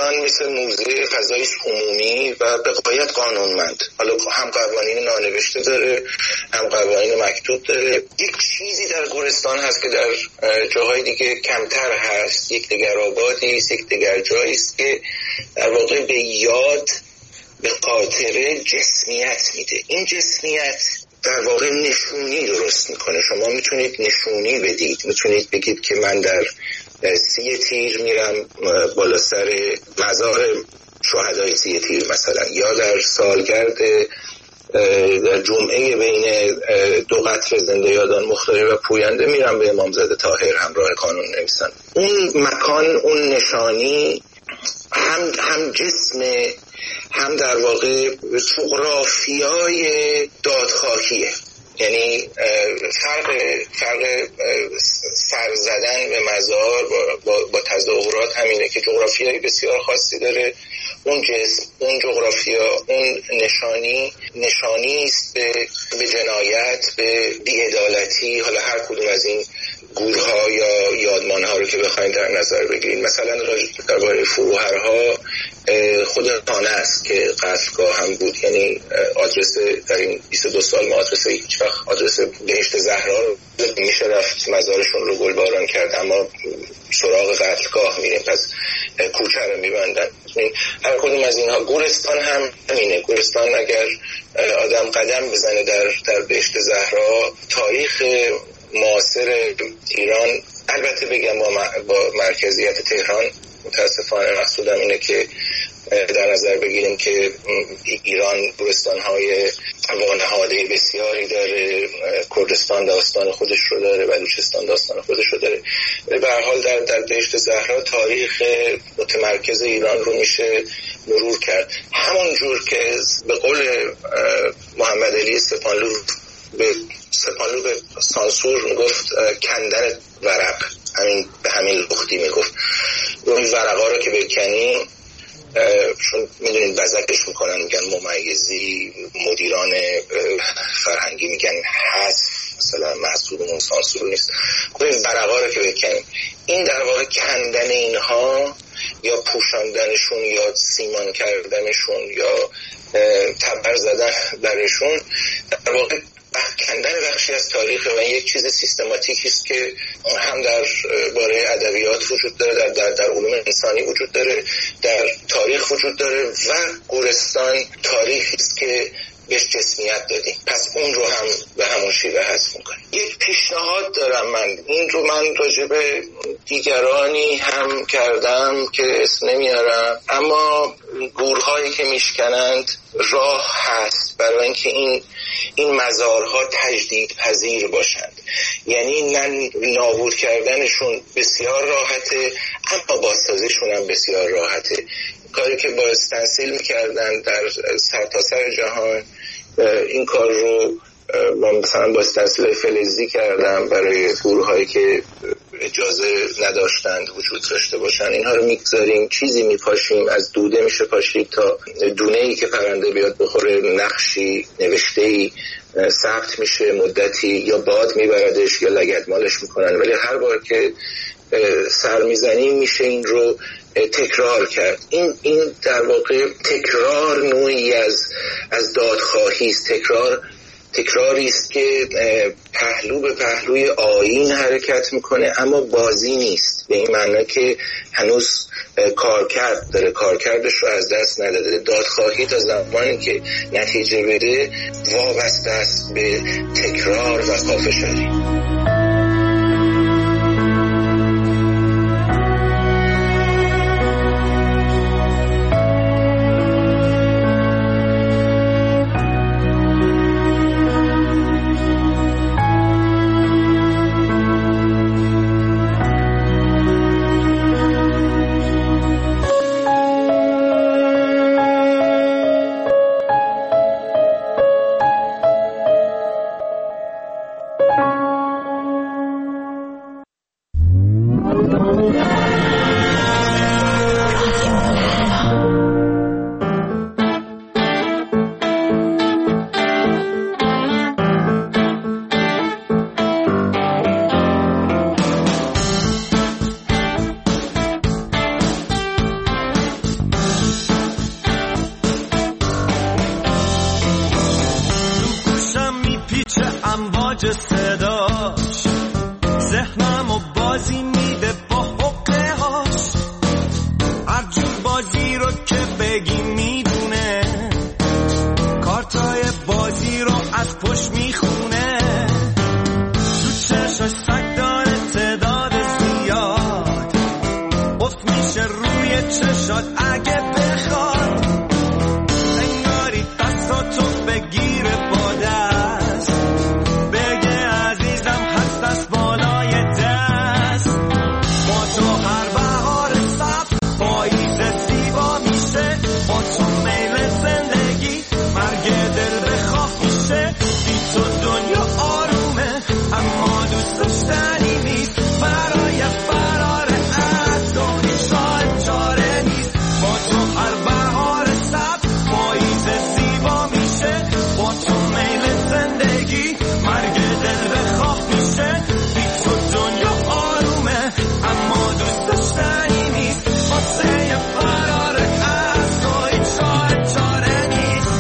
گورستان مثل موزه فضایی عمومی و به غایت قانونمند. حالا هم قوانین نانوشته داره، هم قوانین مکتوب داره. یک چیزی در گورستان هست که در جاهای دیگه کمتر هست، یک دگرآبادی است، یک دگرجایی است که در واقع به یاد، به خاطره جسمیت میده. این جسمیت در واقع نشونی درست میکنه. شما میتونید نشونی بدید، میتونید بگید که من در 30 تیر میرم بالا سر مزار شهدای 30 تیر مثلا، یا در سالگرد در جمعه بین 2 قتل زنده یادان مختاری و پوینده میرم به امامزاده طاهر همراه کانون نویسان. اون مکان، اون نشانی هم جسم، هم در واقع جغرافیای دادخواهیه. یعنی فرق سر زدن به مزار با تظاهرات همینه که جغرافیای بسیار خاصی داره. اون جسم، اون جغرافیا، اون نشانی است به جنایت، به بی‌عدالتی. حالا هر کدوم از این گورها یا یادمانها رو که بخواید در نظر بگیرید، مثلا درباره فروهرها خود خانه است که قتلگاه هم بود. یعنی آدرس در این 22 سال ما هیچ وقت آدرس بهشت زهرا رو میشه رفت مزارشون رو گلباران کرد، اما سراغ قتلگاه میریم، پس کوچه رو میبندن. هر کدوم از اینها. گورستان هم همینه. گورستان اگر آدم قدم بزنه در بهشت زهرا، تاریخ معاصر ایران، البته بگم با مرکزیت تهران، متاسفانه مقصودم اینه که در نظر بگیریم که ایران گورستان‌های وانهاده بسیاری داره. کردستان داستان خودش رو داره، بلوچستان داستان خودش رو داره. به هر حال در بهشت زهرا تاریخ متمرکز ایران رو میشه مرور کرد. همون جور که به قول محمد علی سپانلو به سانسور میگفت کندن ورق، به همین لختی میگفت اون ورقا رو که بکنی، چون میدونید بزکش میکنن، میگن ممیزی، مدیران فرهنگی میگن حذف، مثلا محصولمون سانسور نیست. این ورقا رو که بکنیم، این در واقع کندن اینها یا پوشاندنشون یا سیمان کردنشون یا تبر زدن برشون در واقع کندن بخشی از تاریخ و این یک چیز سیستماتیکی است که هم در باره ادبیات وجود داره، در علوم انسانی وجود داره، در تاریخ وجود داره و گورستان تاریخی است که بهش جسمیت دادیم، پس اون رو هم به همون شیوه حذف میکنیم. یک پیشنهاد دارم این رو من راجع به دیگرانی هم کردم که اسم نمیارم، اما گورهایی که میشکنند راه هست برای اینکه این مزارها تجدید پذیر باشند. یعنی نابود کردنشون بسیار راحته، اما بازسازیشون هم بسیار راحته. کاری که با استنسیل میکردن در سرتاسر جهان، این کار رو ما مثلا با استنسیل فلزی کردم برای گورهایی که اجازه نداشتند وجود داشته باشن. اینها رو میگذاریم، چیزی میپاشیم، از دوده میشه پاشید تا دونه‌ای که پرنده بیاد بخوره، نقشی، نوشته‌ای ثبت میشه مدتی، یا باد میبردش یا لگدمالش میکنن، ولی هر بار که سر میزنیم میشه این رو تکرار کرد. این در واقع تکرار نوعی از دادخواهی است. تکراری است که پهلو به پهلوی آیین حرکت میکنه، اما بازی نیست، به این معنی که هنوز کارکرد داره، کارکردش رو از دست نداده. دادخواهی تا زمانی که نتیجه بده وابسته است به تکرار و پافشاری. تاج صداش ذهنم و بازی میده با حقه هاش، هر جور بازی رو که بگی میدونه، کارتای بازی رو از پشت میخونه، تو چشاش سگ داره تعداد زیاد، افت میشه روی چشات اگه بخواد، انگاری دستاتو بگیره با دست، بگه عزیزم هست از بالای دست، با تو هر بهار سبز پاییز زیبا میشه، با تو میل زندگی مرگ دل بخواه میشه، بی تو دنیا آرومه اما دوست داشتنی نیست، برای فرار از تو هیچ راه چاره نیست، با تو هر بهار سبز پاییز زیبا میشه، با تو میل زندگی مرگ دل بخواه میشه، بی تو دنیا آرومه اما دوست داشتنی نیست، واسه فرار از تو هیچ راه چاره نیست.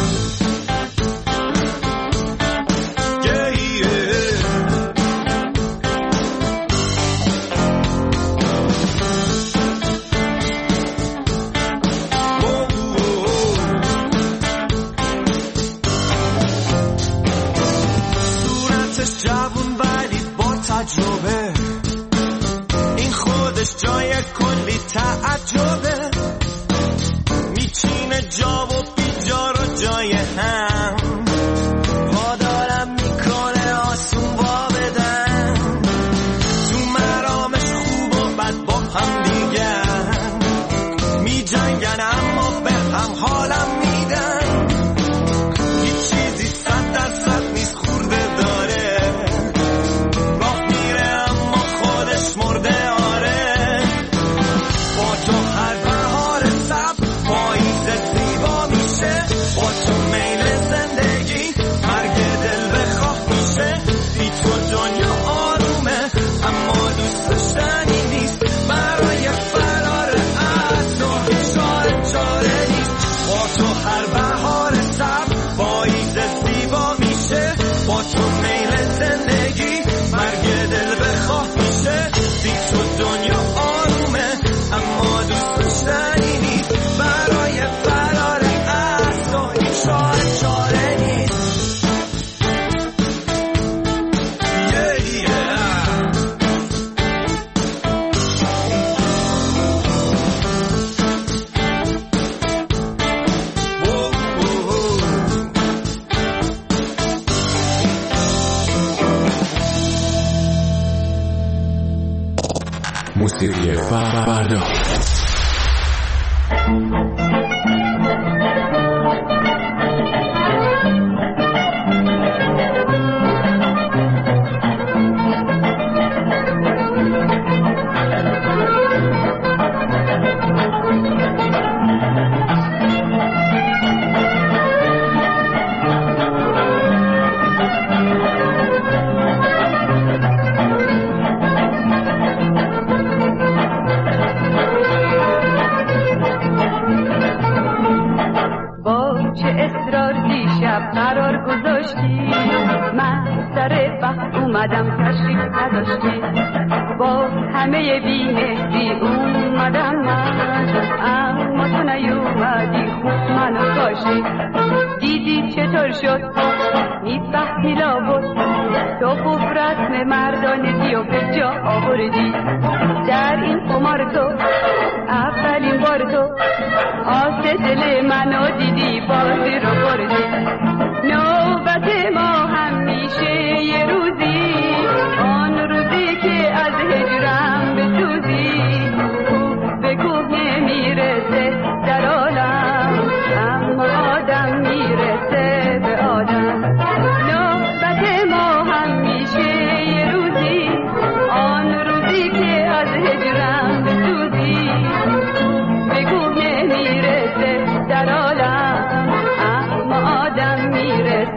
صورتش جوون ولی با تجربه، این خودش جای کلی تعجبه، میچینه جا و بیجا رو جای هم، وادارم میکنه آسون وا بدن، تو مرامش خوب و بد با هم دیگن، میجنگن اما به هم حالم میدن، هیچ چیزی 100% نیست خورده داره، راه میره اما خودش مرده آره، با تو هر بهار سبز پاییز زیبا میشه، با تو میل زندگی مرگ دل بخواه میشه، بی تو دنیا آرومه اما دوست داشتنی نیست، برای فرار از تو هیچ راه چاره نیست، با تو هر بهار سبز پاییز زیبا میشه، با تو میل زندگی مرگ دل بخواه میشه، بی تو دنیا آرومه اما دوست داشتنی نیست، برای فرار از تو هیچ راه چاره نیست. موسیقی فردا. اومدم تشریف نداشتی، با همه بی‌مهری اومدم من، اما تو نیومدی خوب منو کاشی، دیدی چطور شد میفهمی لابد، تو خوب رسم مردانگی و به جا آوردی، در این قمار تو اولین بار تو آس دل منو دیدی، بازی رو بردی، نوبت ما همیشه یه روزی، آن روزی که از هجرم بسوزی، کوه به کوه نمیرسه در عالم، اما آدم میرسه به آدم، نوبت ما همیشه یه روزی، آن روزی که از هجرم بسوزی، کوه به کوه نمیرسه در عالم، اما آدم میرسه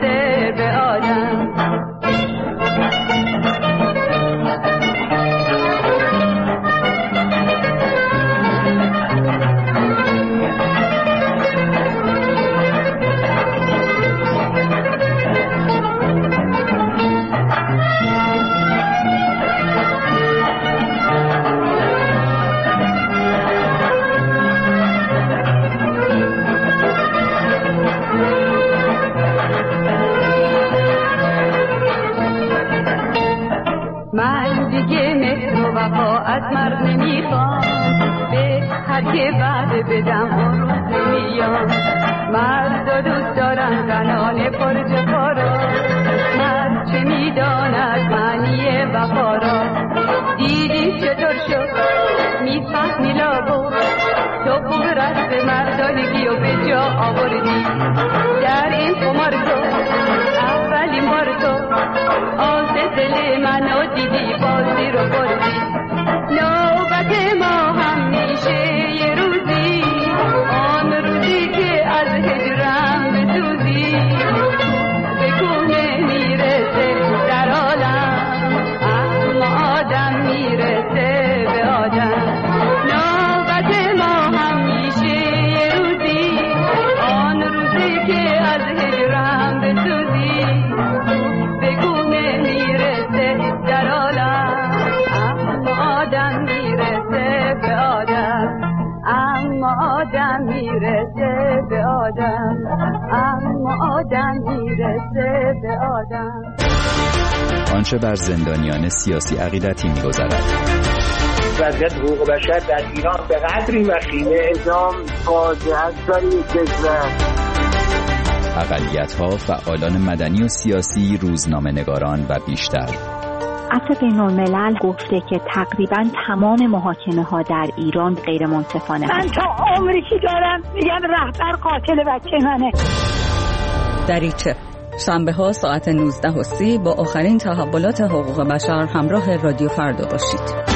هر که وعده بدم اون روز میام. مرد دوست دارن زنان پرج پارا، مرد چه میداند معنی وفا را. دیدی چطور شد میفهمی لابو، تو خوب رست مردانگی و به جا آوردی. در این قمار تو اولین بار تو آز دل منو دیدی، بازی رو بردی. نوبت ما هم میشه یه روزی، آن روزی که از هجرم بسوزی. به کوه میرسه در عالم، اما آدم میرسه به آدم. نوبت ما هم میشه یه روزی، آن روزی که از هجرم بسوزی. به کوه میرسه در عالم، اما آدم میرسه به آدم. اما آدم میرسه به آدم، اما آدم میرسه به آدم. آنچه بر زندانیان سیاسی عقیدتی می‌گذرد. وضعیت حقوق بشر در ایران به قدری وخیمه، اعدام فاجعه است در این کشور. اقلیت‌ها، فعالان مدنی و سیاسی، روزنامه‌نگاران و بیشتر. عفو بین‌الملل گفته که تقریباً تمام محاکمه‌ها در ایران غیر منصفانه است. من تا عمری که دارم میگم رهبر قاتل بچه منه. دریچه شنبه‌ها ساعت 19:30 با آخرین تحولات حقوق بشر همراه رادیو فردا باشید.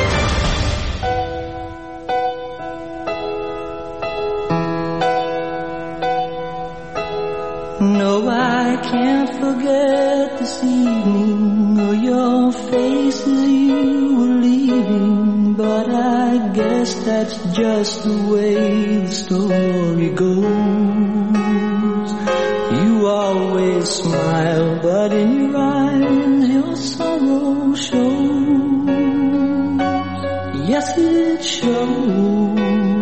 No, I can't forget this evening or your face as you were leaving, but I guess that's just the way the story goes. You always smile, but in your eyes your sorrow shows. Yes, it shows.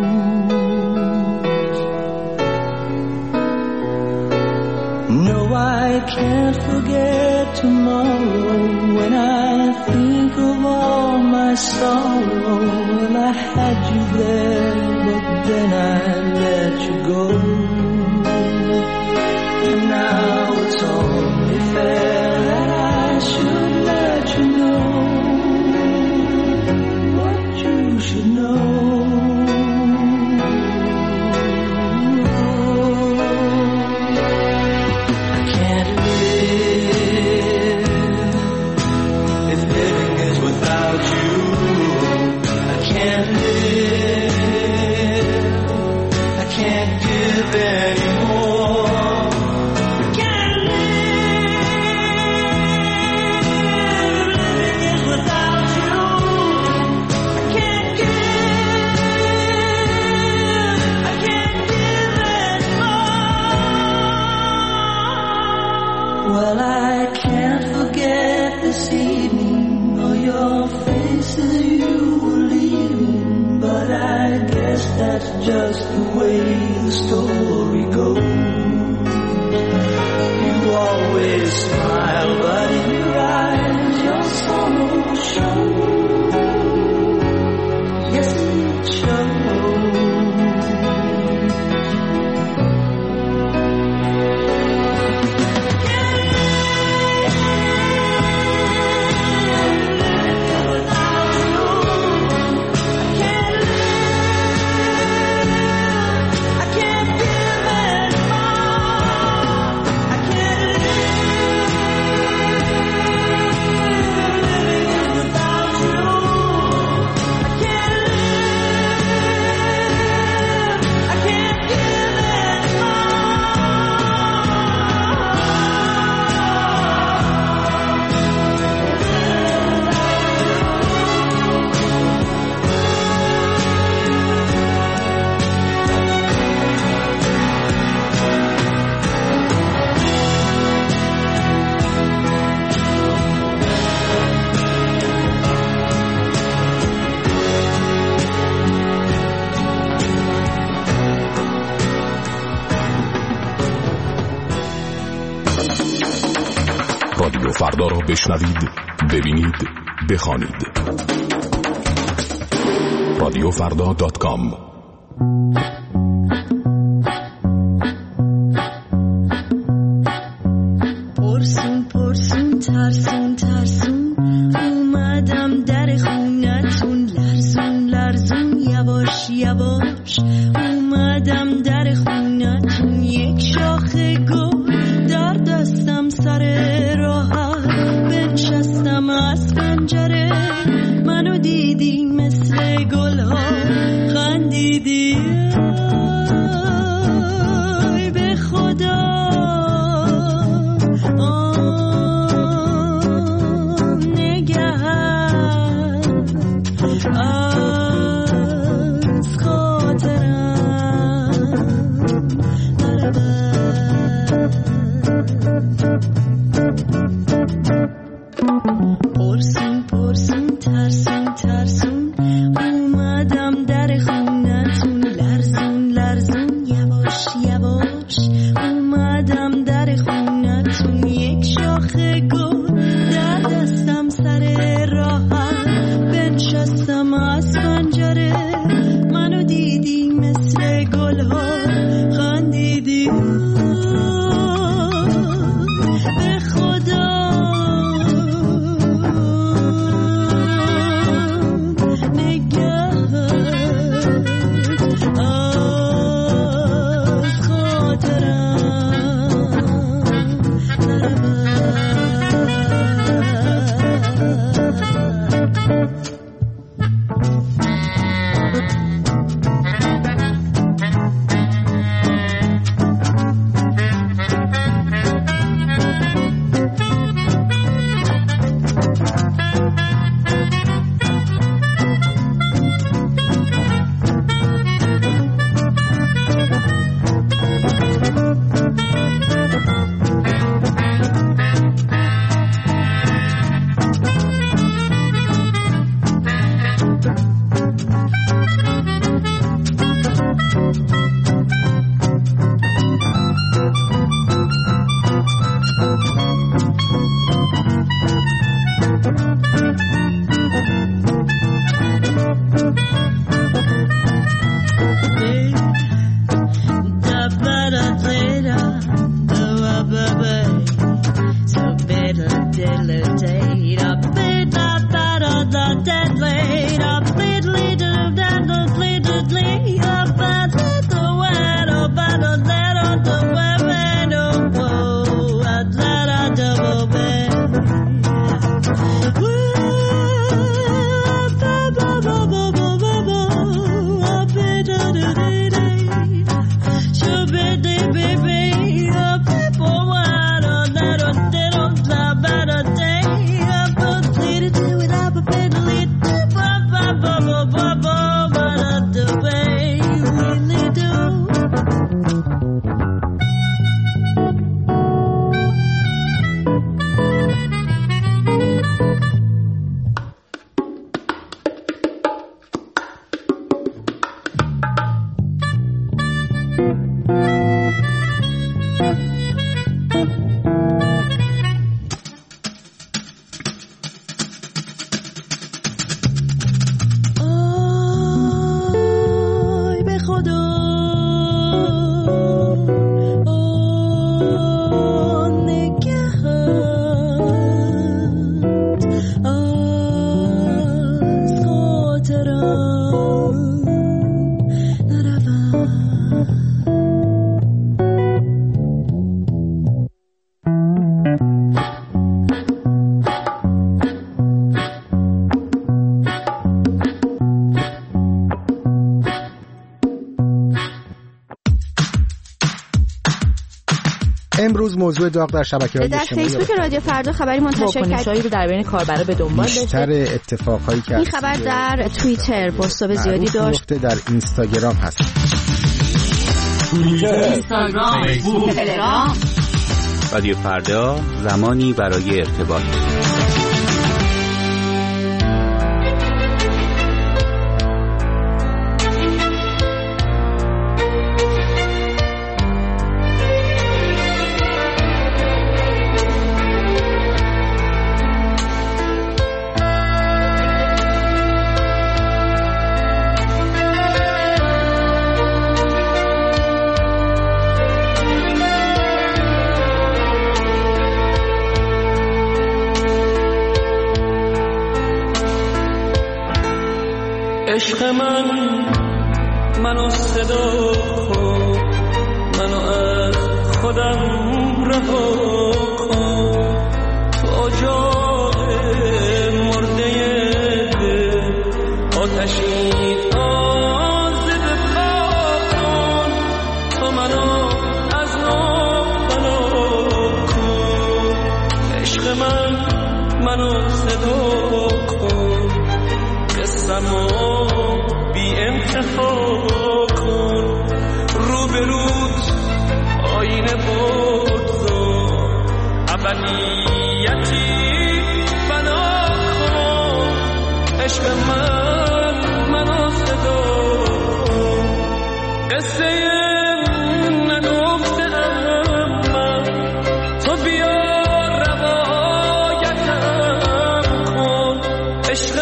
No, I can't forget tomorrow when I think of all my sorrow. Well, I had you there, but then I let you go. And now it's only fair that I should let you know what you should know. Well, I can't forget this evening or your faces you were leaving, but I guess that's just the way the story goes. You always smile, but in your eyes your sorrow shows. Yes, it shows. رادیو فردا را بشنوید، ببینید، بخوانید. رادیوفردا.com. پرسون پرسون ترسون ترسون اومدم در خونتون، لرزون لرزون یواش یواش اومدم در خونتون، یک شاخه گل در دستم سر راحت بنشستم از پنجره، منو دیدی مثل گل‌ها خندیدی، ای به خدا از خاطرم پرسون پرسون ترسون ترسون اومدم در خونتون، لرزون لرزون یواش یواش اومدم در خونتون، یک شاخه گل در دستم سر راحت بنشستم از پنجره، منو دیدی مثل گل‌ها خندیدی، به خدا امروز موضوع داغ در شبکه‌های اجتماعی در فیسبوک رادیو فردا خبری منتشر کرد رو در بین کاربرا به دنبال داشته. بیشتر اتفاقایی که این خبر در توییتر پست‌های زیادی داشت، در اینستاگرام هست، اینستاگرام، فیسبوک، تلگرام. رادیو فردا، زمانی برای ارتباط. عشق منو صدا کن، منو از خودم رها کن، تو اجاق مرده دل آتشی تازه بپا کن، تو منو از نو بنا کن. عشق منو صدا کن، قصه‌مو بی انتها کن، روبروت آینه بگذار، ابدیتی بنا کن. عشق منو صدا کن، قصه نگفته‌ام من، تو بیا روایتم کن. عشق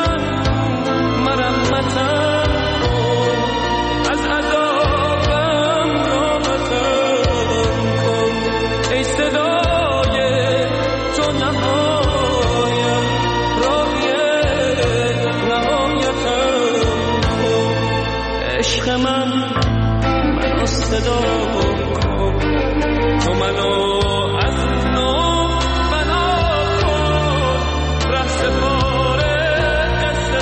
مرمتم کن، از عذابم راحتم کن. ای صدای تو نهایم، راهی نهایتم کن. عشق منو صدا کن، تو منو از نو بنا کن، ره سپاره قصه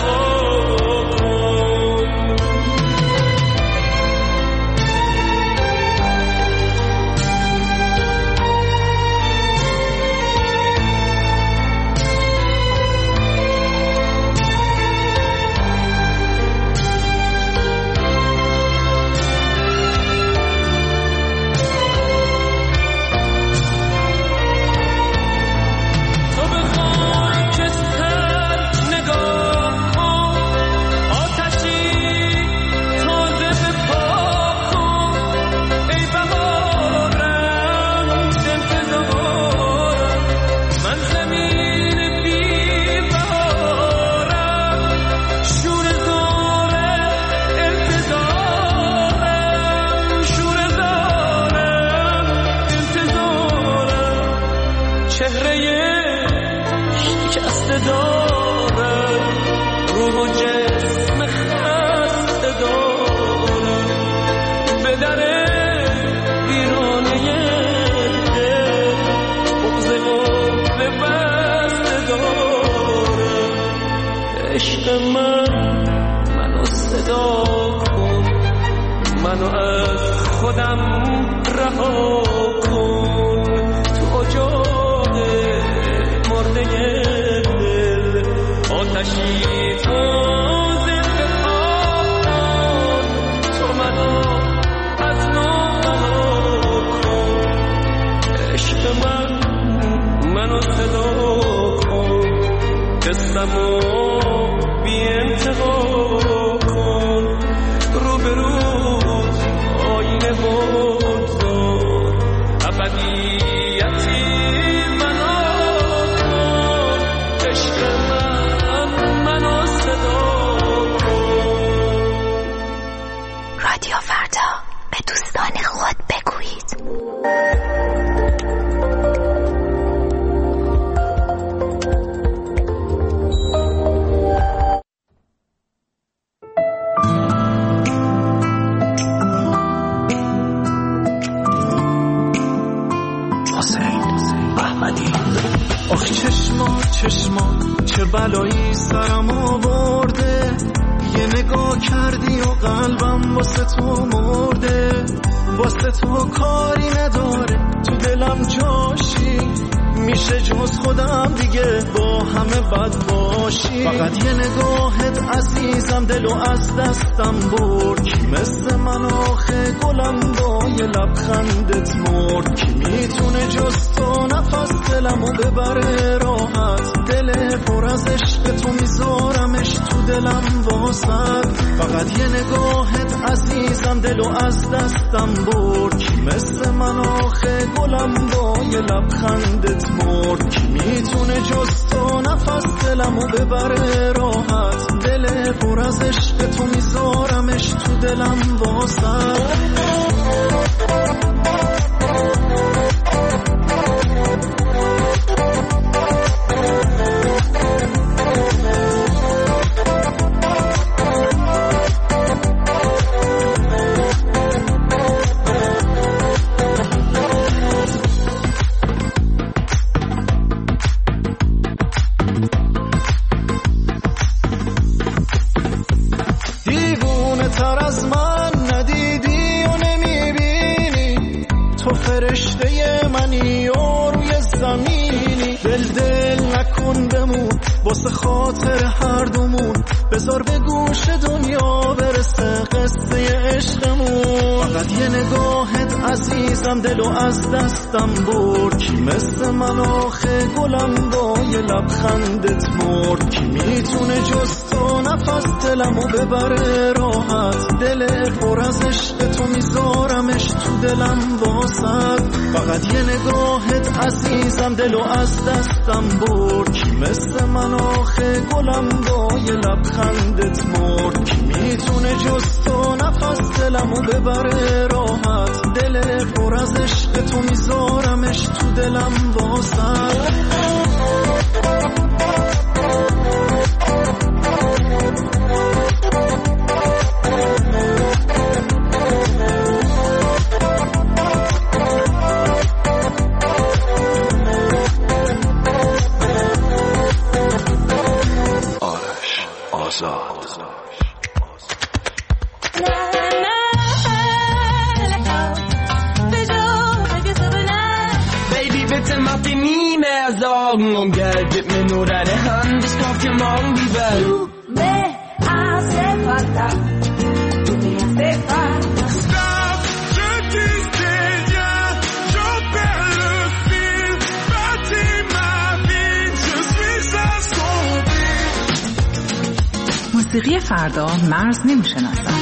منو صدا کن، منو از خودم رها کن. تو اجاق مرده دل آتشی تازه بپا کن، تو منو از نو بنا کن. عشق منو صدا کن، قصه‌مو بی انتها کن، روبروت آینه بگذار، ابدیتی بنا کن. عشق منو صدا کن. رادیو فردا، به دوستان خود بگویید. چشما چه بلایی سرم آورده، یه نگاه کردی و قلبم واسه تو مرده. واسه تو کاری نداره، تو دلم جاشی، میشه جز خودم دیگه با همه بد باشی. فقط یه نگاهت عزیزم دلو از دستم برد، کی مثل من آخه گلم با یه لبخندت مرد. کی میتونه جز تو نفس دلمو ببره راحت، دل پر از عشق تو میذارمش تو دلم واسد. فقط یه نگاهت عزیزم دلو از دستم برد، کی مثل من آخه گلم با یه لبخندت مرد. کی میتونه جز تو نفس دلمو ببره راحت، دل پر از عشق تو میذارمش تو دلم واسد. فرشته منی و روی زمینی، دل نکن بمون واسه خاطر هر دومون، بذار به گوش دنیا برسه قصه عشقمون. فقط یه نگاهت عزیزم دلو از دستم برد، کی مثل من آخه گلم با یه لبخندت مرد، کی میتونه جز تو نفس دلمو ببره راحت، دل پر از عشق تو میذارمش تو دلم واسد. فقط یه نگاهت عزیزم دلو از دستم برد، کی مثل من آخه گلم با یه لبخندت مرد، کی میتونه جز تو نفس دلمو ببره راحت، دل پر از عشق تو میذارمش تو دلم واسد. Und Geld, gib mir nur deine Hand, ich kauf dir morgen die Welt. Du me hace falta, tu me hace falta. Stop, je disais rien, je perds le fil, bâtis ma vie, je suis assombri. موسیقی فردا مرز نمیشناسد.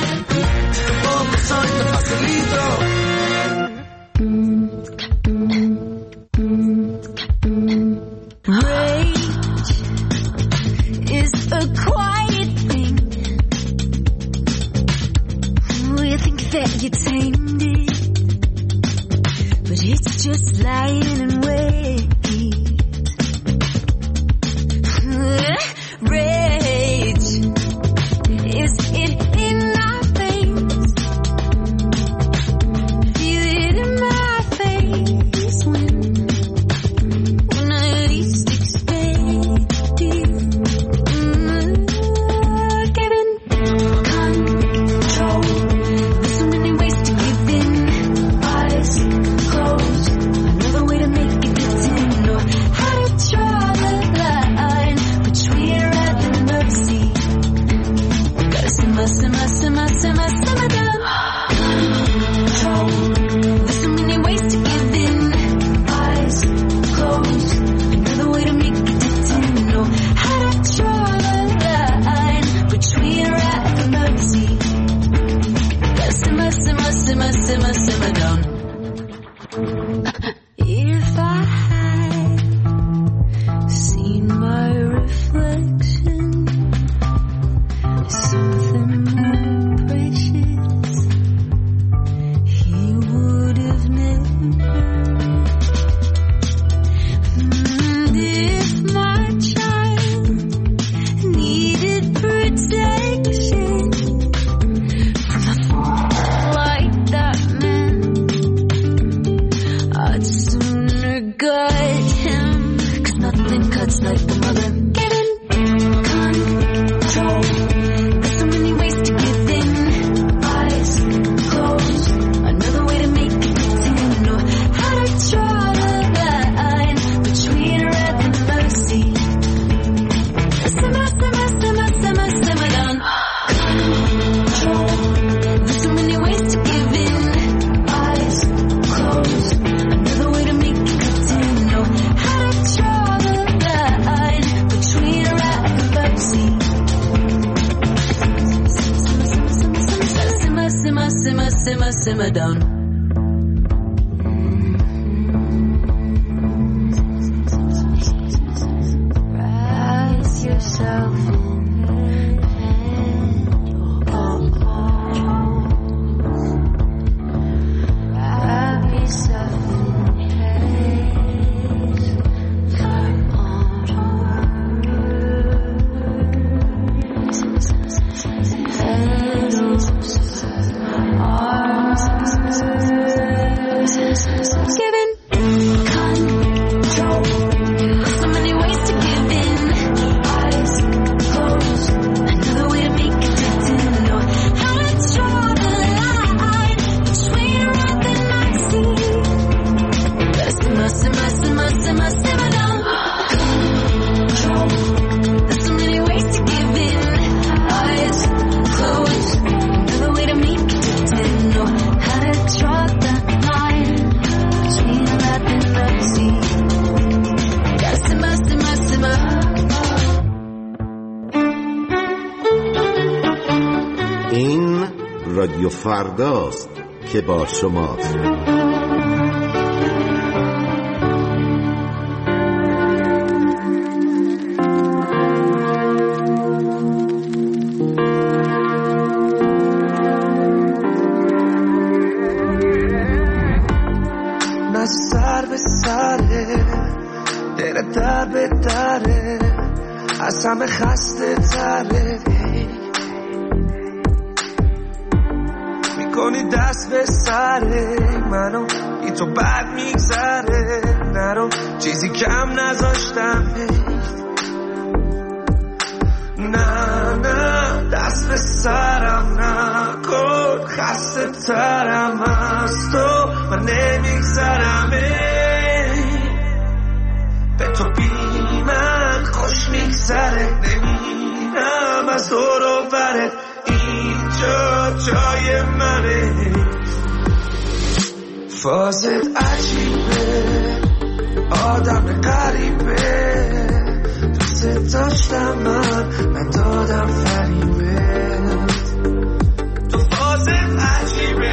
You tamed it, but it's just lying in wait. Rage, is it in our veins? Feel it in my face when I least expect it. Getting control. Simmer down. If I had seen my reflection, something more precious, he would have never. And if my child needed protection from a fool like that man, I'd sooner gut him, 'cause nothing cuts like the mother. Get in control. There's so many ways to give in. Eyes closed. Another way to make it pretend. Know how to draw the line between wrath and mercy. Simmer, simmer, simmer, simmer, simmer down. Control. There's so many ways to give in. Eyes closed. Another way to make it pretend. Know how to draw the line between wrath and mercy. Simmer, simmer, simmer, simmer, simmer down. Rise yourself wrap yourself in petals, arms. فرداست که با شماست. سر به سره دل در به دره از همه خسته تره میکنی دست به سره منو ای تو بد میگذره نرو چیزی کم نذاشتم نه نه دست به سرم نکن خسته ترم از تو من نمیگذرم به تو بی من خوش میگذره نمیرم از دور و برت اینجا جای منه فازت عجیبه آدم غریبه دوست داشتم من دادم فریبت تو فازت عجیبه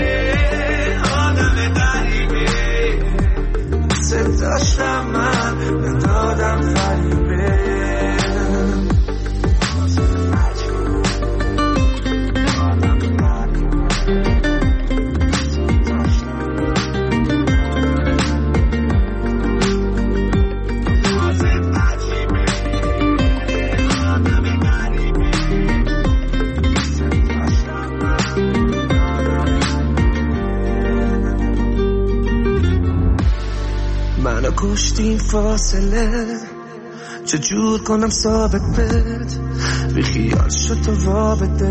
آدم غریبه دوست داشتم من دادم فریبت کشتیم فاصله چجور کنم ثابت بد بی خیال شد تو رابطه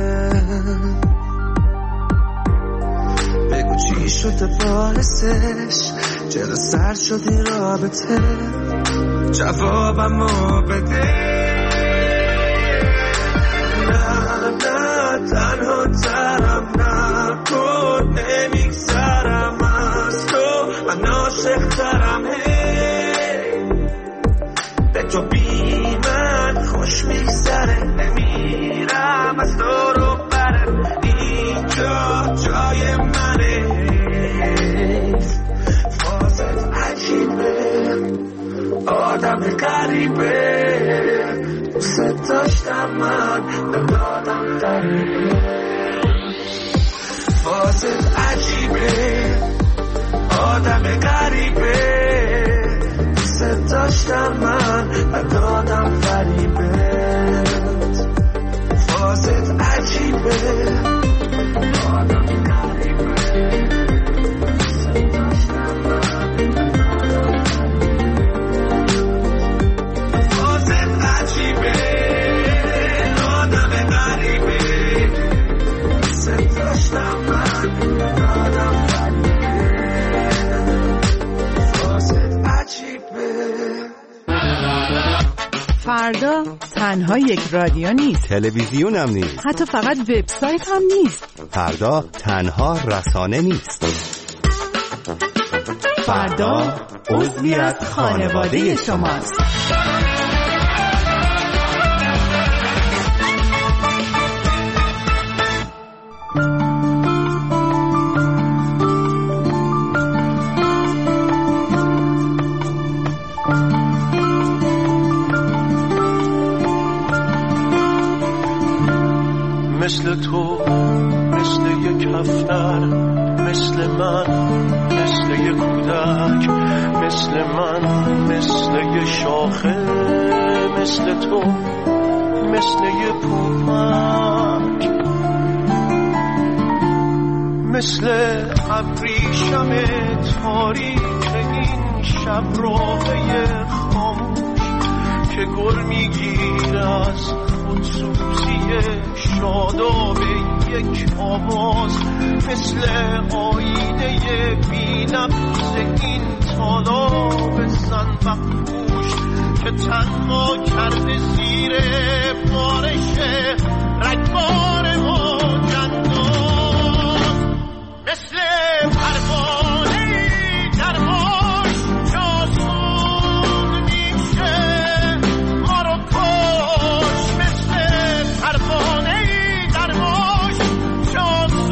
بگو چی شده باعثش چرا سر شد این رابطه جوابمو بده نه نه تنها ترم نکن نمیگذرم از تو من عاشق ترم به تو بی من خوش میگذره نمیرم از دور و برم اینجا جای منه فازت عجیبه آدم غریبه دوست داشتم من دادم غریبه فازت عجیبه آدم غریبه دوست داشتم من دادم فریبت فازت عجیبه آدم غریبه دوست داشتم من فازت عجیبه آدم غریبه دوست داشتم من دادم فردا تنها یک رادیو نیست، تلویزیون هم نیست، حتی فقط وبسایت هم نیست. فردا تنها رسانه نیست. فردا عضوی از خانواده شماست. مثل تو مثل یک هفتر مثل من مثل یک کودک مثل من مثل یک شاخه مثل تو مثل یک پوپک مثل ابریشم تاریک این شب راهی خاموش که گل میگیره از خودسوزی شاداب یک آواز مثل آینه بی‌نفس این تالاب زنبقپوش که تنها کرده زیر بارش رگبار موجنداز مثل پروانه در باش جاسون میشه ما رو کش مثل پروانه در باش جاسون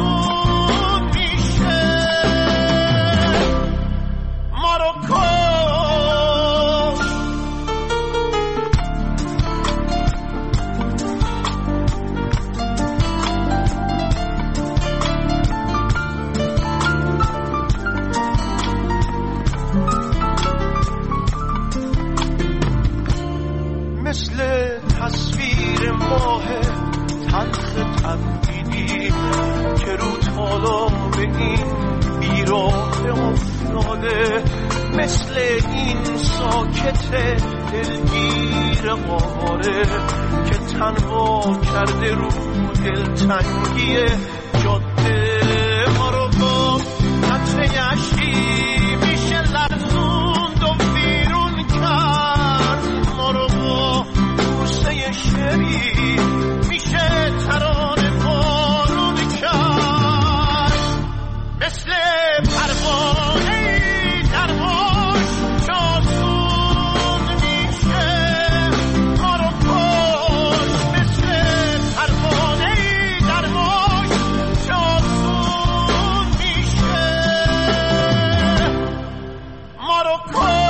شده، مثل این ساکت دلگیر قاره که تنها کرده رو دلتنگی جاده. ما رو با قطره یشی میشه لرزوند و بیرون کرد، ما رو با بوسه شری میشه ترانه بارون کرد. مثل پروانه در موج جاسون میشه ما رو کش، مثل پروانه در موج جاسون میشه ما رو کش.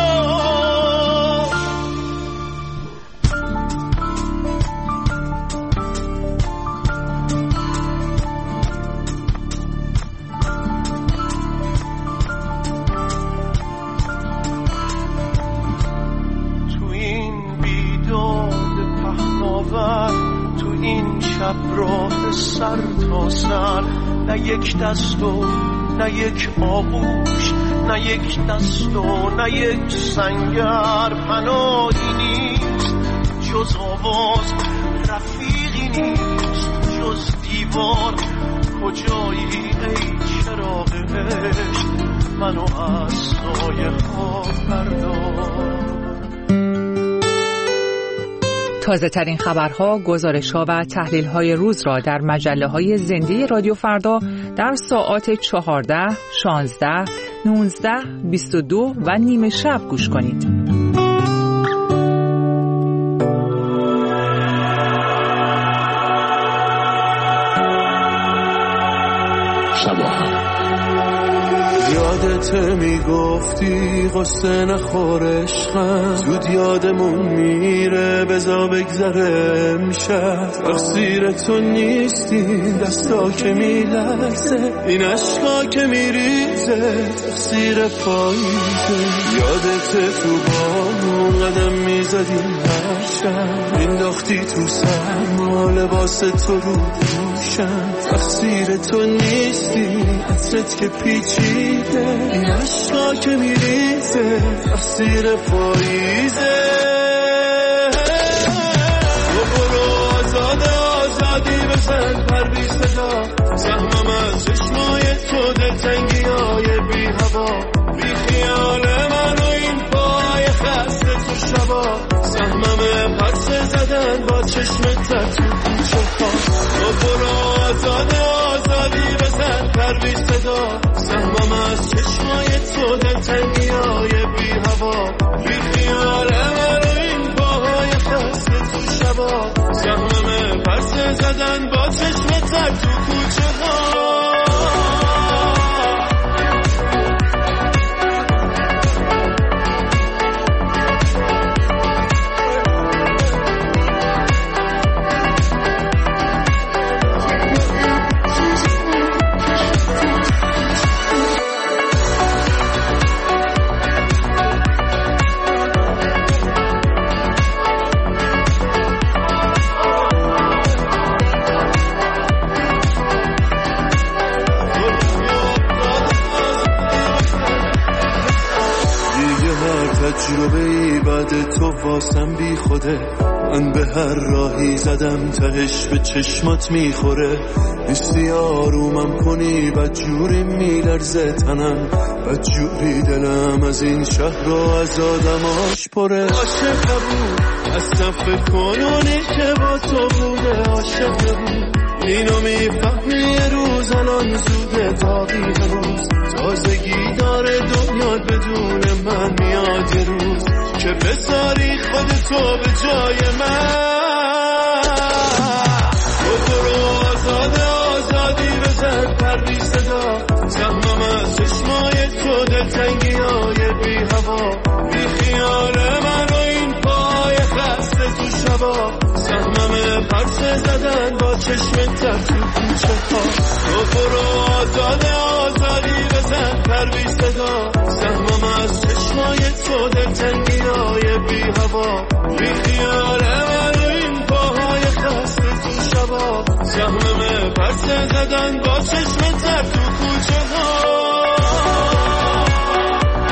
تو این شب راه سر تا سر، نه یک دست و نه یک آغوش، نه یک دست و نه یک سنگر، پناهی نیست جز آواز، رفیقی نیست جز دیوار. کجایی ای چراغ عشق، منو از سایه ها بردار. تازه ترین خبرها، گزارش‌ها و تحلیل‌های روز را در مجله‌های زنده رادیو فردا در ساعات 14، 16، 19، 22 و نیمه شب گوش کنید. یادت میگفتی قصه نخور عشقم، زود یادمون میره بزا بگذره امشب. تقصیر تو نیستی دستا که میلرزه، این عشقا که میریزه تقصیر پاییزه. یادت تو بامون قدم میزدیم هر شب، انداختی تو سرما لباس تو رو دوشم. تقصیر تو نیستی عطرت که پیچیده، این عشقا که میریزه تقصیر پاییزه. تو برو آزاده آزادی بزن پر بی صدا، سهمم از چشمای تو دلتنگی های بی هوا، بی خیال من و این پای خسته تو شبا. سهمم پرسه زدن با چشمت تو کوچه ها. تو برو آزاده آزادی بزن پر بی صدا، سهمم از چشمای تو دلتنگی های بی هوا، بی خیال من و این پاهای خسته تو شبا. سهمم پرسه زدن با چشمت تو کوچه ها. تجربه‌ای بعد تو واسم بی خوده، من به هر راهی زدم تهش به چشمات میخوره. نیستی آرومم کنی بدجوری میلرزه تنم، بدجوری دلم از این شهر و از آدماش پره. عاشق بود اصلا فکر کنونی که با تو بوده، عاشق بود اینو میفهمی یه روز الان زوده تاقی هنوز. تازگی داره دنیا بدون من میاد یه روز که بذاری خودتو به جای من. تو برو آزاده آزادی بزن پر بی صدا، سهمم از چشمای تو دلتنگی های بی هوا، بی خیال من و این پای خسته تو شبا. سهمم پرسه زدن با چشمت تو کوچه ها. تو برو آزاده آزادی بزن پر بی صدا، سهمم از چشمای تو دلتنگی های بی هوا، بی خیال من و این پاهای خسته تو شبا. سهمم پرسه زدن با چشمت تو کوچه ها.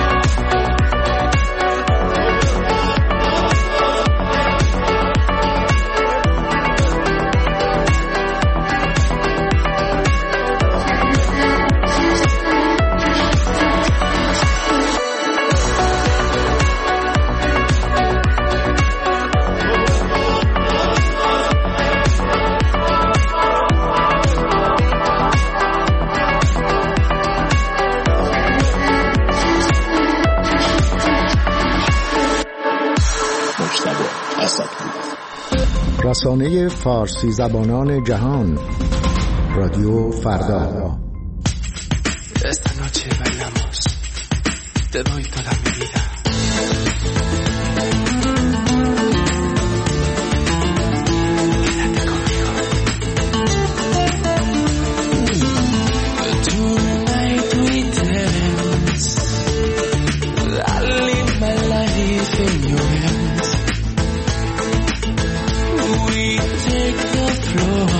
رسانه فارسی زبانان جهان، رادیو فردا. Esta noche bailamos, te doy toda mi vida. Quédate conmigo. Tonight we dance, I live my life in your hands. We take the floor,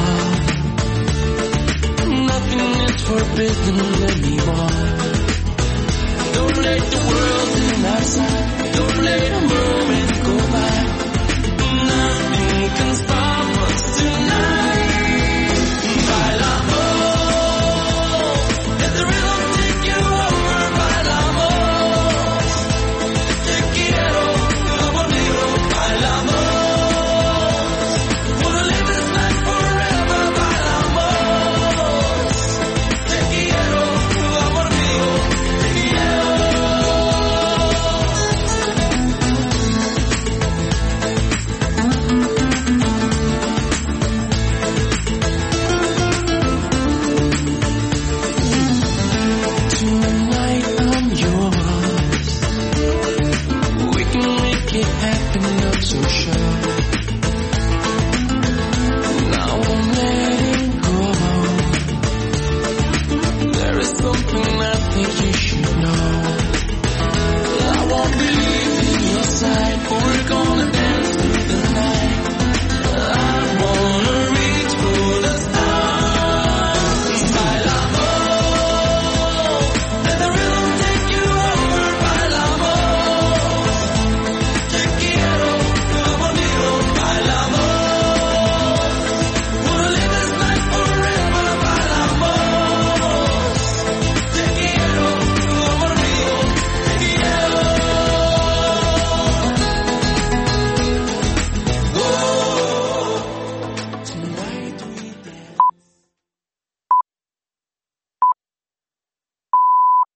nothing is forbidden anymore. Don't let the world in outside, don't let a moment go by. Nothing can stop